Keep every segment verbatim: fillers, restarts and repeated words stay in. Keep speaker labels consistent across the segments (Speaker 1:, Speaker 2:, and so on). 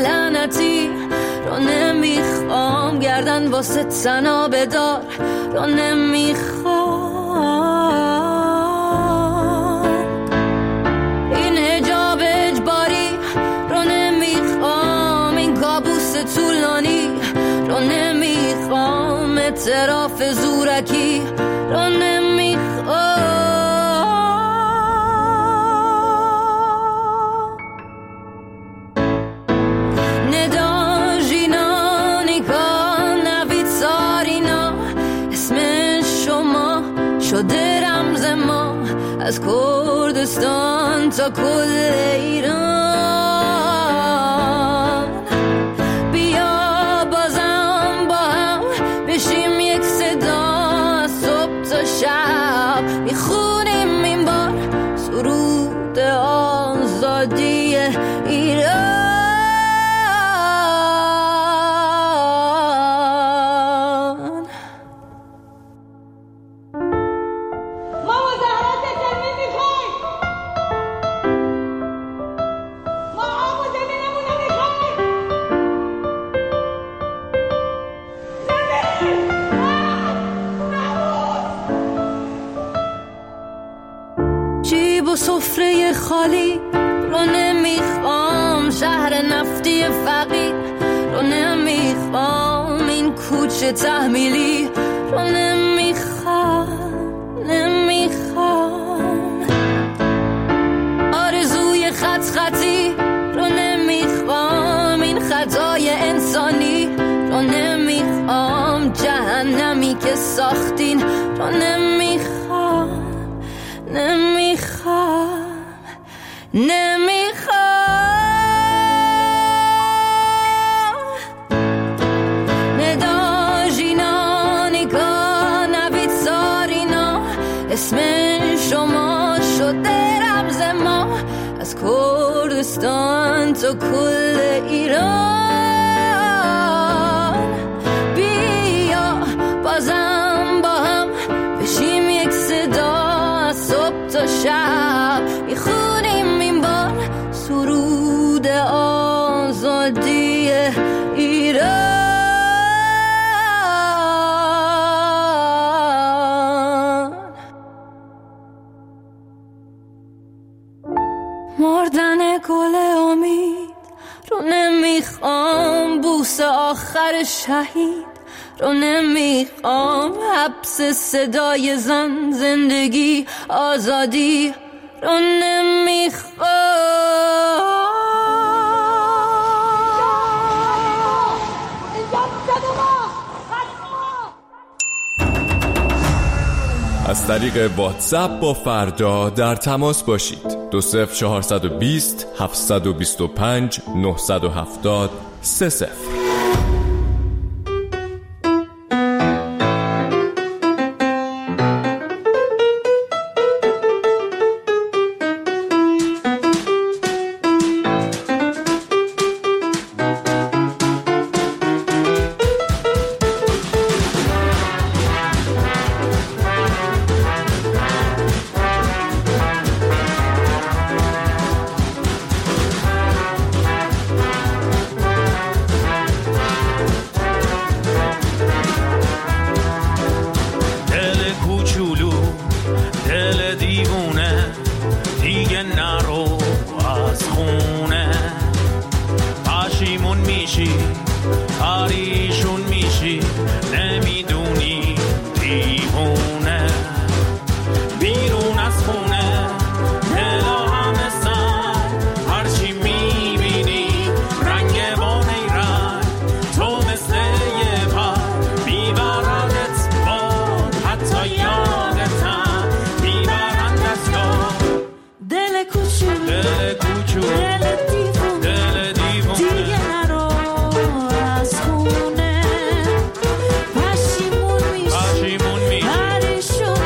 Speaker 1: لعنتی رو نمیخوام، گردن واسه تنها بدار رو نمیخوام، این حجاب اجباری رو نمیخوام، این کابوس طولانی رو نمیخوام، اعتراف زورکی رو نمیخوام. شده رمز ما از کردستان تا کل ایران، بیا بازم با هم بشیم یک صدا، از صبح تا شب میخونیم این بار سرود آزادی ایران. جیب و سفره خالی رو نمیخوام، شهر نفتی فقیر رو نمیخوام، این کوچه تحمیلی رو نمیخوام نمیخوام، آرزوی خط خطی رو نمیخوام، این خطای انسانی رو نمیخوام، جهنمی که ساختین رو نمیخوام نمیخوام نمیخوام. ندا جینا نیکا نوید سارینا، اسم شما شده رمز ما از کردستان تا کل ایران، بیا بازم با هم بشیم یک صدا، صبح تا شب میخونیم این بار سرود آزادی ایران. مردن گل امید رو نمیخوام، بوس آخر شهید رو نمیخوام، حبس صدای زن زندگی آزادی رو نمیخوام.
Speaker 2: از طریق واتساپ با فردا در تماس باشید. دو صفر چهارصد و بیست هفتصد و بیست و پنج نهصد و هفتاد سه صفر.
Speaker 1: پشیمون میشی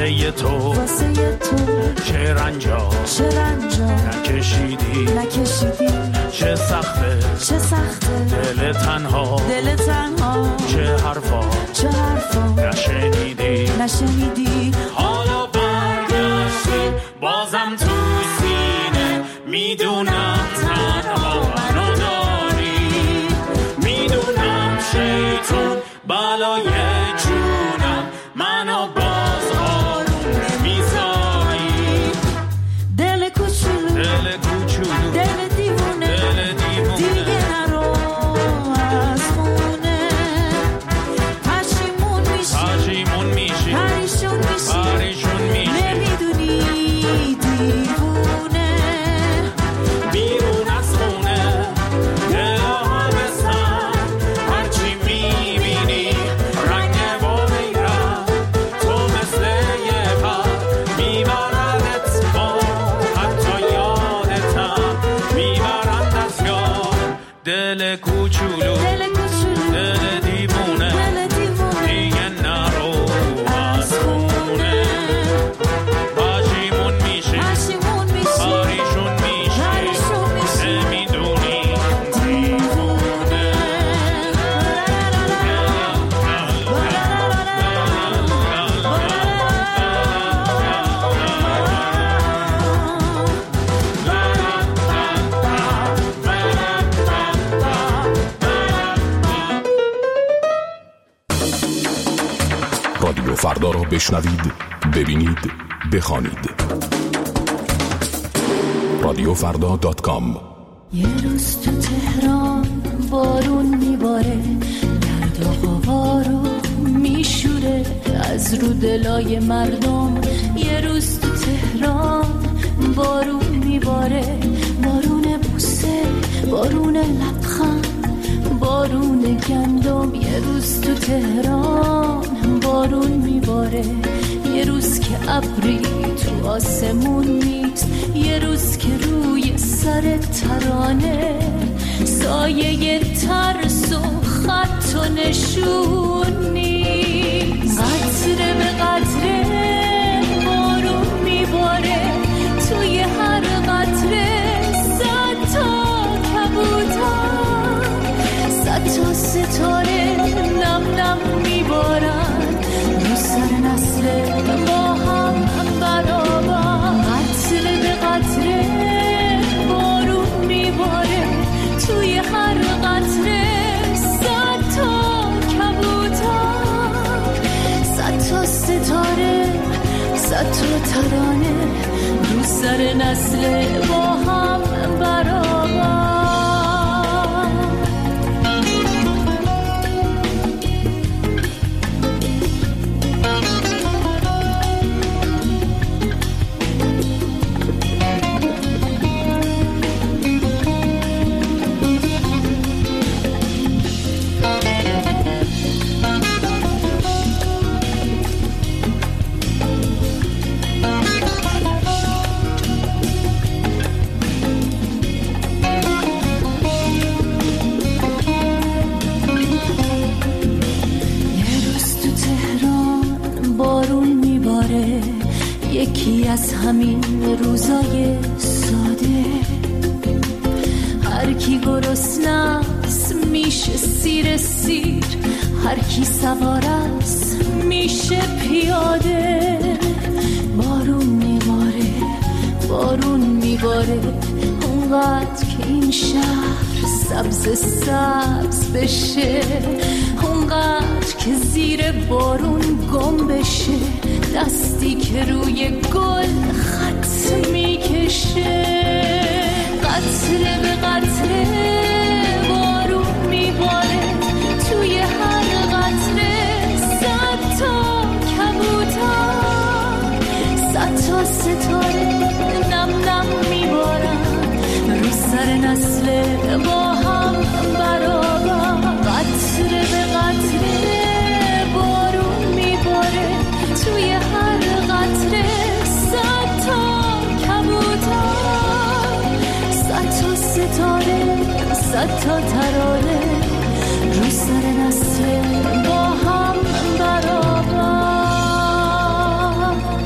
Speaker 3: واسه تو
Speaker 4: واسه تو
Speaker 3: چه رنجا
Speaker 4: چه رنجا
Speaker 3: نکشیدی
Speaker 4: نکشیدی
Speaker 3: چه سخته
Speaker 4: چه سخته
Speaker 3: دل تنها
Speaker 4: دل تنها
Speaker 3: چه حرفا
Speaker 4: چه حرفا
Speaker 3: نشنیدی
Speaker 4: نشنیدی
Speaker 3: حالا برگشتی بازم تو سینه میدونم تنها منو داری میدونم شیطون بالای جونم منو باز آروم نمیذاری
Speaker 4: دل کوچولو
Speaker 3: دل کوچولو
Speaker 4: دل دیوونه
Speaker 3: دل دیوونه
Speaker 4: دیگه نرو از خونه پشیمون میشی
Speaker 3: پشیمون میشی
Speaker 4: پریشون میشی
Speaker 3: پریشون میشی
Speaker 4: نمیدونی دیوونه
Speaker 3: بیرون از خونه دل همه سر هرچی میبینی رنگ و بیرم تو مثل یه پر میبردت با حتی یادتم میبرند از یاد دل کوچولو
Speaker 4: دل کوچولو
Speaker 3: دل دیوونه
Speaker 4: دل دیوونه
Speaker 3: دیگه نرو از خونه پشیمون میشی
Speaker 4: پشیمون میشی
Speaker 3: پریشون میشی
Speaker 4: پریشون میشی
Speaker 3: نمیدونی دیوونه
Speaker 5: رادیو فردا را بشنوید، ببینید، بخوانید. رادیو فردا دات کام.
Speaker 4: یه روز تو تهران بارون میباره درد و هوا رو میشوره از رو دلای مردم. یه روز تو تهران بارون میباره، بارون بوسه، بارون لبخند، بارون گندم. یه روز تو تهران بارون میباره، یه روز که ابری تو آسمون نیست، یه روز که روی سر ترانه سایه ترس و خط و نشون نیست. قطره به قطره بارون میباره، توی هر قطره صد تا کبوتر، صد تا ستاره نم نم میبارن رو سر نسل ما هم برابر. قطره به قطره بارون میباره، توی هر قطره صد تا کبوتر، صد تا ستاره، صد تا ترانه رو سر نسل ما هم برابر. یکی از همین روزای ساده، هر کی گرسنه‌ست میشه سیر سیر، هر کی سوار است میشه پیاده. بارون میباره، بارون میباره، اونقدر که این شهر سبز سبز بشه، اونقدر که زیر بارون گم بشه، دستی که روی گل خط میکشه. قطره به قطره بارون میباره، توی هر قطره صد تا کبوتر، صد تا ستاره نم نم میبارن رو سر نسل با هم برابر. قطره به قطره بارون میباره، توی هر قطره صد تا کبوتر، صد تا ستاره، صد تا ترانه رو سر نسل با هم برابر.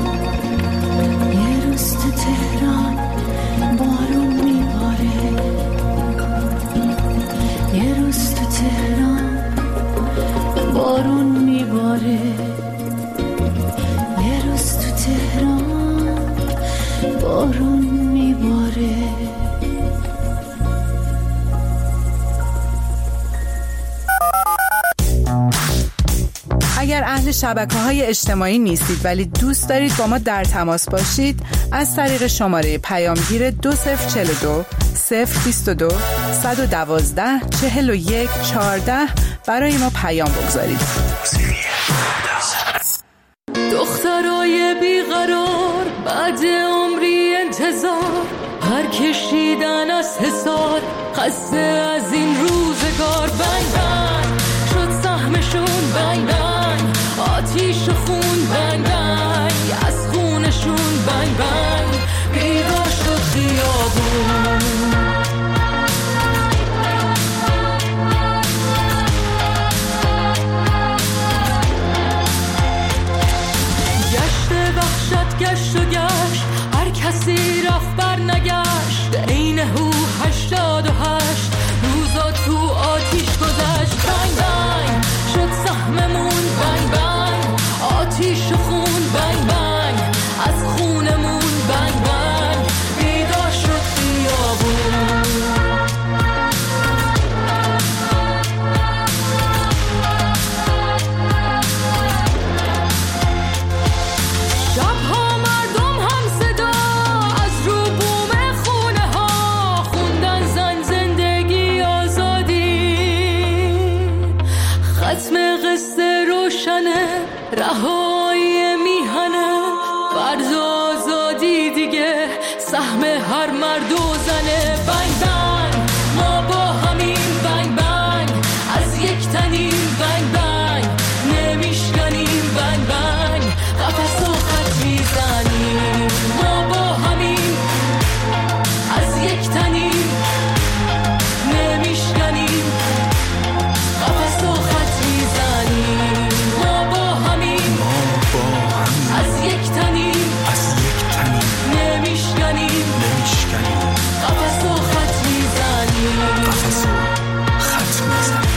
Speaker 4: بارون میباره.
Speaker 6: اگر اهل شبکه‌های اجتماعی نیستید ولی دوست دارید با ما در تماس باشید، از طریق شماره پیامگیر دو صفر چهل و دو صفر بیست و دو صد و دوازده چهل و یک چهارده برای ما پیام بگذارید.
Speaker 1: دخترای بیقرار بعد عمری انتظار، پر کشیدن از حصار، خسته از این روزگار. بنگ بنگ شد سهمشون، بنگ بنگ آتیش و خون، بنگ بنگ از خونشون، بنگ بنگ بیدار شد خیابون. گشت و گشت هر کسی رفت بر نگشت، عین هو هشتاد و هشت روزا تو آتیش گذشت. بنگ بنگ شد سهممون، بنگ بنگ آتیش و خون، بنگ بنگ از خونمون، بنگ بنگ بیدار شد خیابون. رهایی میهنه فرض آزادی دیگه، سهم هر مرد و زنه. بنگ بنگ ما با همین، بنگ بنگ از یک تنیم، بنگ بنگ نمیشکنیم، بنگ بنگ قفس و خط میزنیم. ما با همین از یک تنیم، نمیشکنیم، قفس و خط میزنیم. از یک تنیم، از یک تنیم نمیشکنیم، نمیشکنیم قفس و خط میزنیم، قفس و خط میزنیم.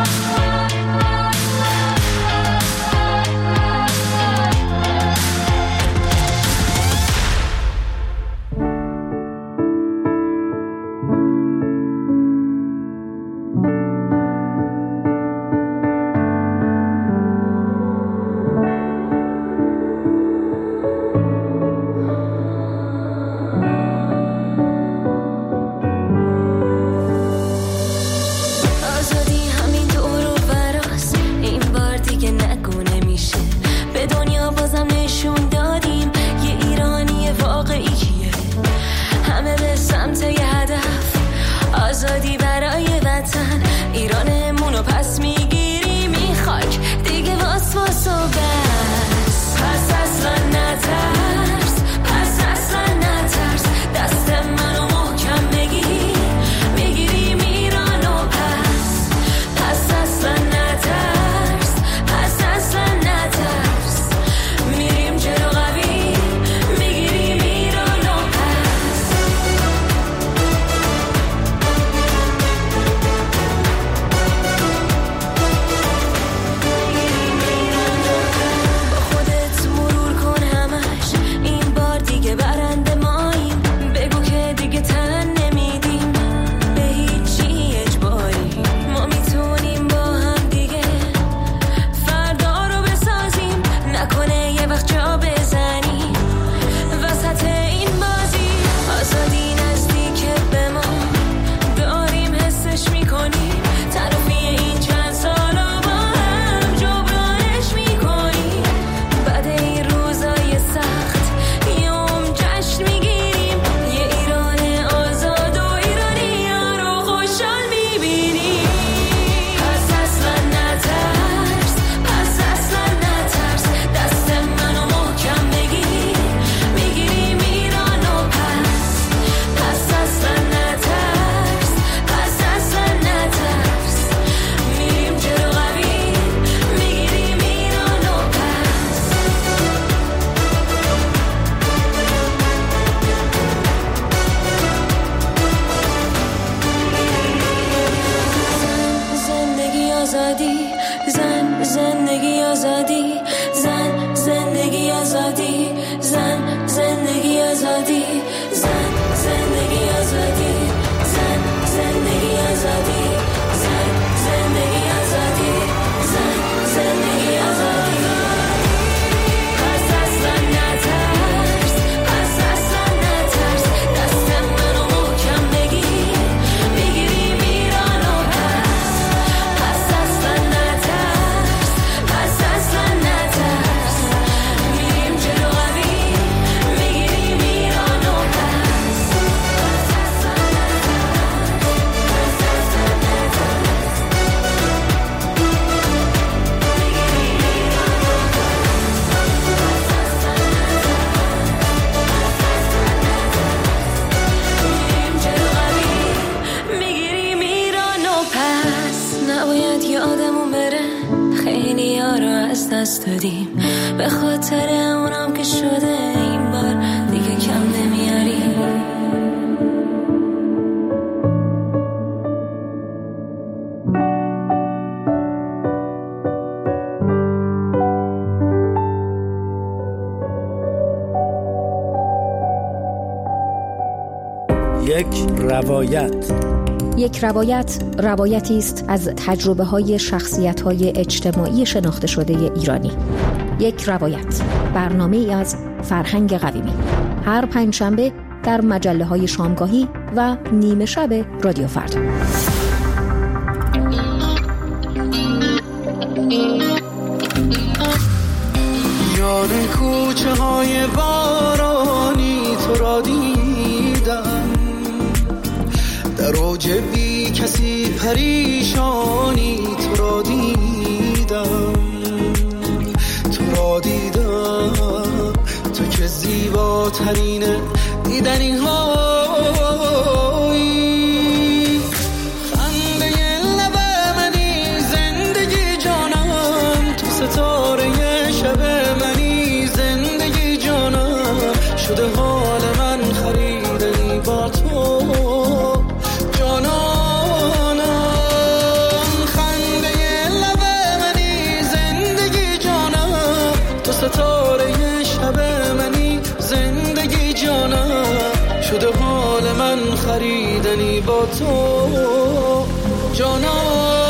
Speaker 4: آزادی برای وطن، ایرانمونو پس میگیری، میخاک دیگه واس واس و بس. پس اصلا نترس، پس اصلا نترس، دست منو محکم بگیر، میگیریم ایرانو پس. پس اصلا نترس، پس اصلا نترس، میریم جلو دست دادیم، به خاطر اونم که شده این بار دیگه کم نمیاریم.
Speaker 7: یک روایت.
Speaker 8: یک روایت روایتی است از تجربه های شخصیت های اجتماعی شناخته شده ایرانی. یک روایت، برنامه ای از فرهنگ قویمی، هر پنجشنبه در مجله های شامگاهی و نیمه شب رادیو فردا.
Speaker 9: یاد کوچه های بارانی تو را دیدم، در اوج بی کسی پریشانی تو را دیدم، تو را دیدم، تو که زیباترین دیدنی هایی، خنده لب منی زندگی جانم، تو ستاره شب منی زندگی جانم، شده حال من خریدنی با تو جانانم، خنده لب منی زندگی جانم، تو ستاره شب منی زندگی جانم، شده حال من خریدنی با تو جانانم.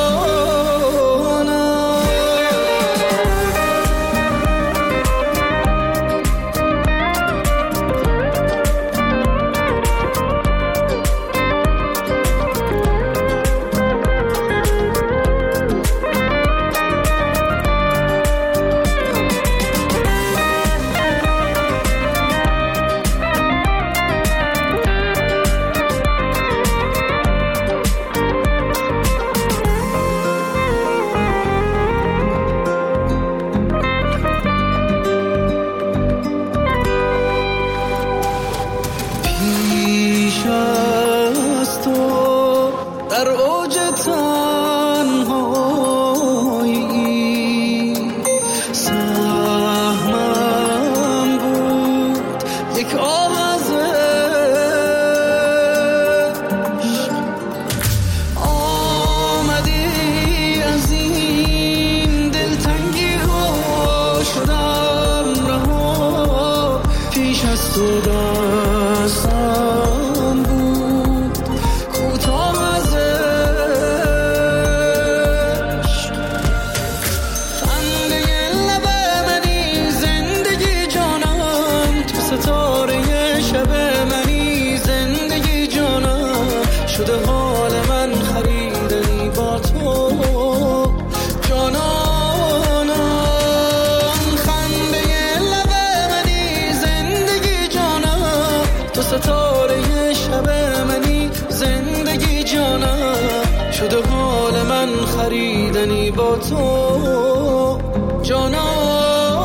Speaker 9: ستاره شب منی زندگی جانم، شده حال من خریدنی با تو جانم.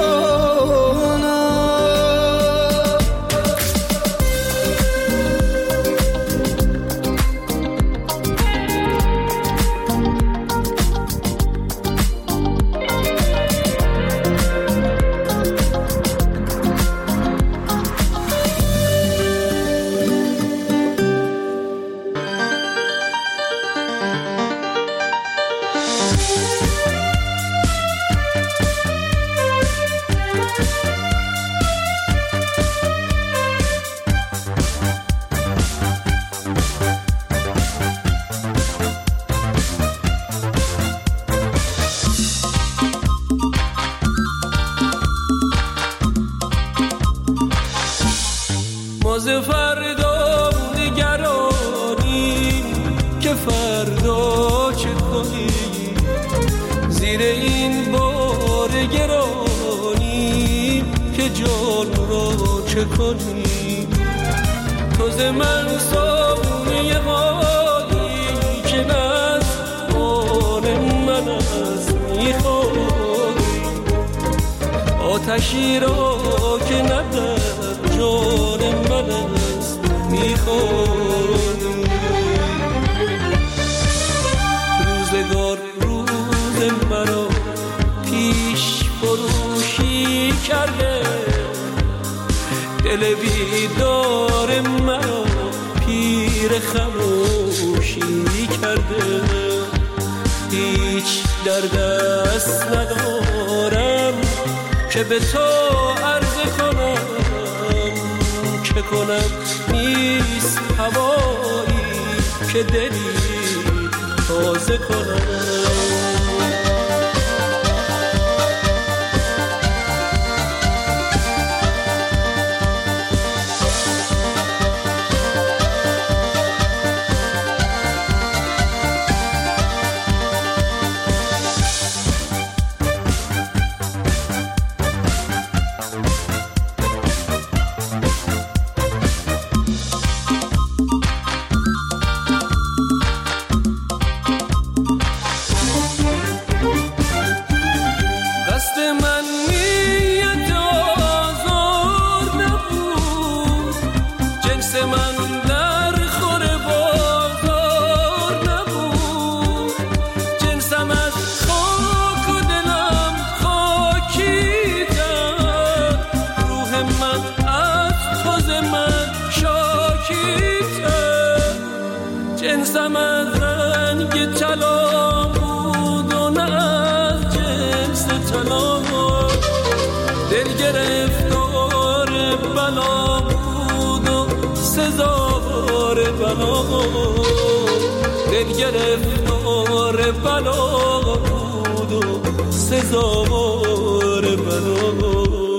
Speaker 3: باز فردا نگرانی که فردا چه کنی، زیر این بار گرانی که جان را چه کنی. تو ز من سامونی حالی که نز آن من از میخوری، آتشی را که ندر جان من است میخوری. روزگار روز مرا پیش برو کرده، دل بیدار منو پیر خموشی کرده. هیچ در دست ندارم که به تو عرض کنم، چه کنم نیست هوایی که دلی تازه کنم. جنسم از رنگ طلا بود و نه از جنس طلا، دل گرفتار بلا بود و سزاوار بلا، دل گرفتار بلا بود و سزاوار بلا.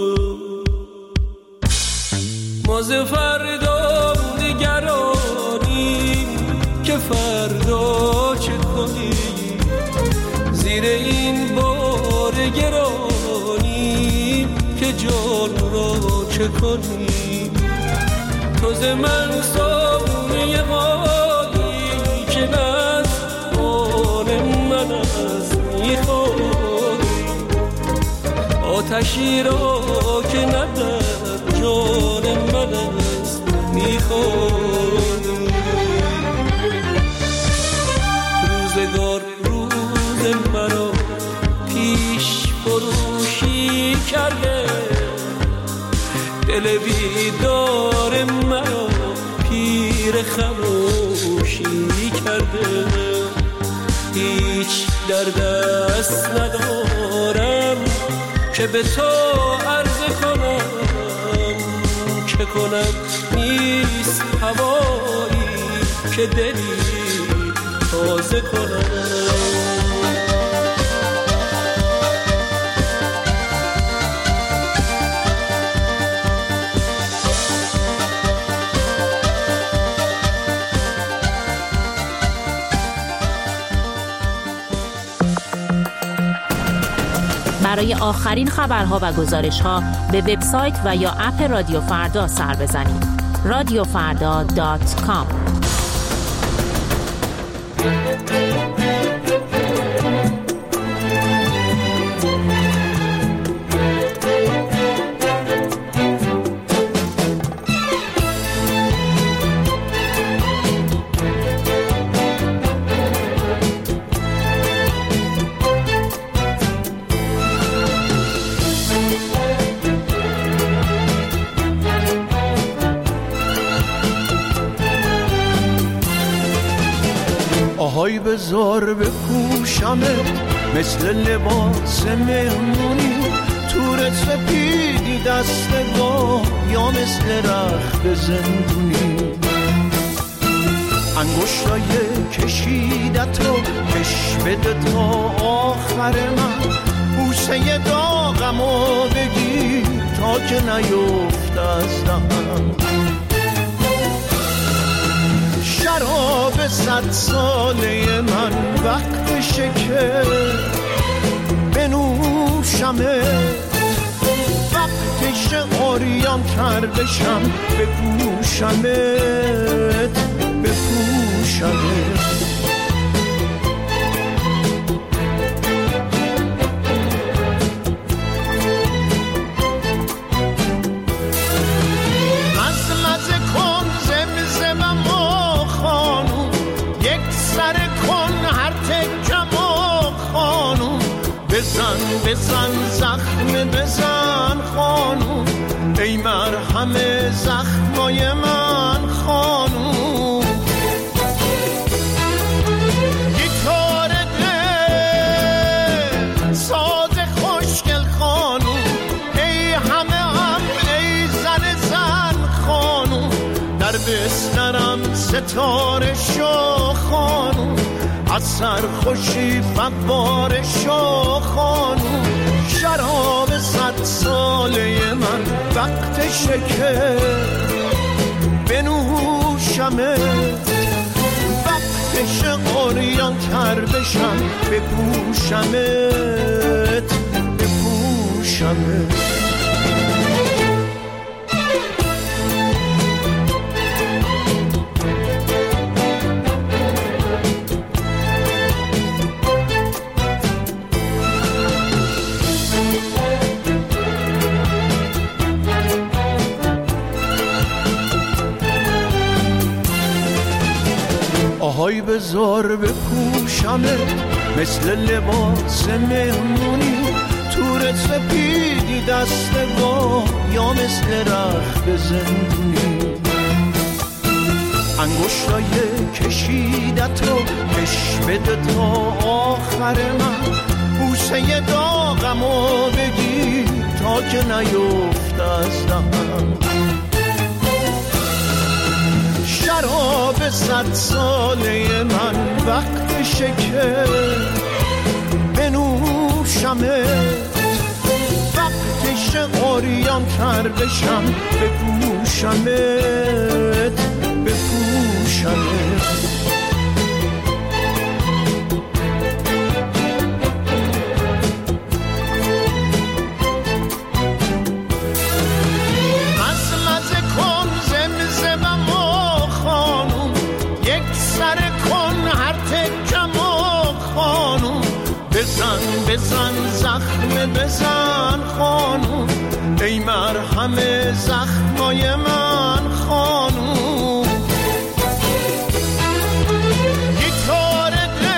Speaker 3: ما ز فردا نگرانی که فردا چه کنی، زیر این بار گرانی که جان را چه کنی. تو ز من سامونه حالی که از آن من از میخوری، آتشی را که ندر جان من از میخوری. روزگار روز مرا پیش فروشی کرده، دل بیدار مرا پیر خموشی کرده. هیچ در دست ندارم که به تو عرض کنم، چه کنم نیست هوایی که دلی تازه کنم.
Speaker 10: برای آخرین خبرها و گزارش‌ها به وبسایت و یا اپ رادیو فردا سر بزنید. رادیو فردا دات کام.
Speaker 9: آهای بزار بپوشمت مثل لباس مهمونی، تور سپیدی دستگاه یا مثل رخت زندونی. انگشتای کشیدت رو کش بده تا آخر من، بوسه داغمو بگیر تا که نیفت از دهنم. شراب صد ساله من وقتشه که بنوشمت، وقتشه آریان تر بشم بپوشمت بپوشمت. بزن بزن زخم بزن ستاره شو خانوم، از سرخوشی فواره شو خانوم. شراب صد ساله من وقتشه که بنوشمت، وقتشه قریان تر بشم بپوشمت بپوشمت. آهای بزار بپوشمت مثل لباس مهمونی، تور سپیدی دست با یا مثل رخت زندونی. انگشتای کشیدتو کش بده تا آخر من، بوسه داغمو بگیر تا که نیفت از دهنم. شراب صد ساله من وقتشه که بنوشمت، وقتشه عریان تر بشم بپوشمت بپوشمت. بزن بزن زخم بزن خانوم، ای مرهم زخمای من خانوم. گیتار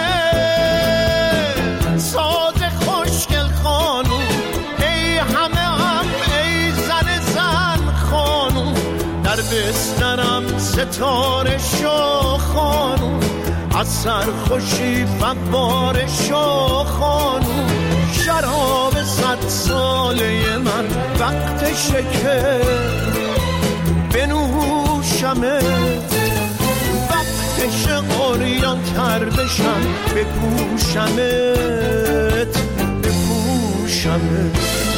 Speaker 9: دل ساز خوشگل خانوم، ای همه هم ای زن زن خانوم. در بسترم ستاره شو خانوم، از سرخوشی فواره شو خانوم. شراب صد ساله من وقتشه که بنوشمت، وقتشه عریان تر بشم بپوشمت بپوشمت.